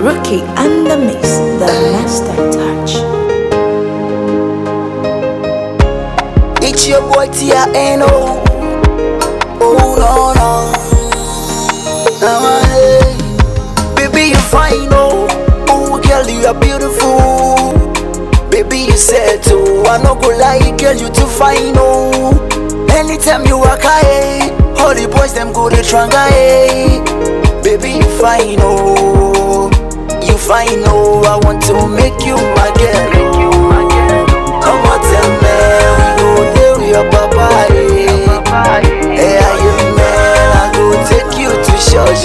Rookie and the mix, the master touch. It's your boy T.I.N.O. Oh no no. Baby you fine oh. Oh girl you are beautiful. Baby you said oh. I no go lie girl you too fine oh. Anytime you walk high, all the boys them go to tranga eh. Baby you fine oh. You fine oh. I want to make you my girl oh. Come on tell me we go there with your papa eh. Hey are you man I go take you to church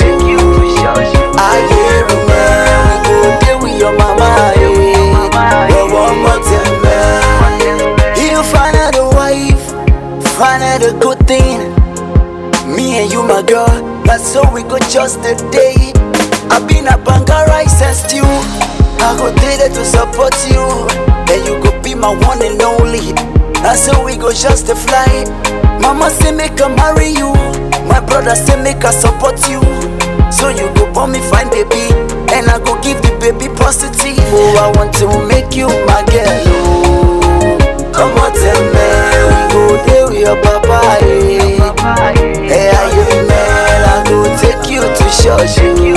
I hear you man we go there with your mama eh. But one more tell me you find out a wife, find out a good thing. Me and you my girl, that's so we go just a day. I been a banga rice and stew. I go there to support you, and you go be my one and only. That's so we go just to fly. Mama say make I marry you, my brother say make I support you. So you go born me fine baby, and I go give the baby positive. Oh I want to make you my girl. Oh come on tell me we go there with your papa eh. Hey are you man I go take you to church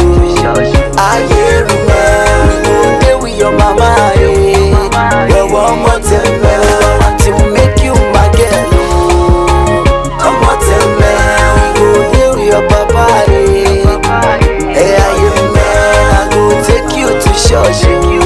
I hear you man we go there with your mama eh. But one more tell me I want to make you my girl oh. Come on tell me we go there with your papa eh. Hey are you man I go take you to church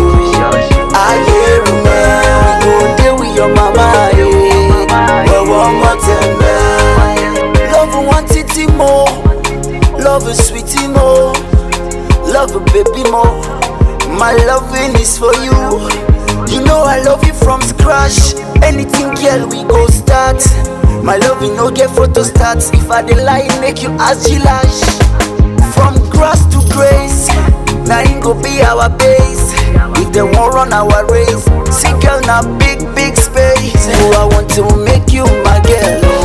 I hear you man we go there with your mama eh. But one more tell me love want it more. Love is sweetie more. Love a baby more. My loving is for you. You know I love you from scratch. Anything girl we go start. My loving no get photo stats. If I dey lie make you ask Gilash. From grass to grace, now it go be our base. If they won't run our race, see girl na big space. Oh I want to make you my girl.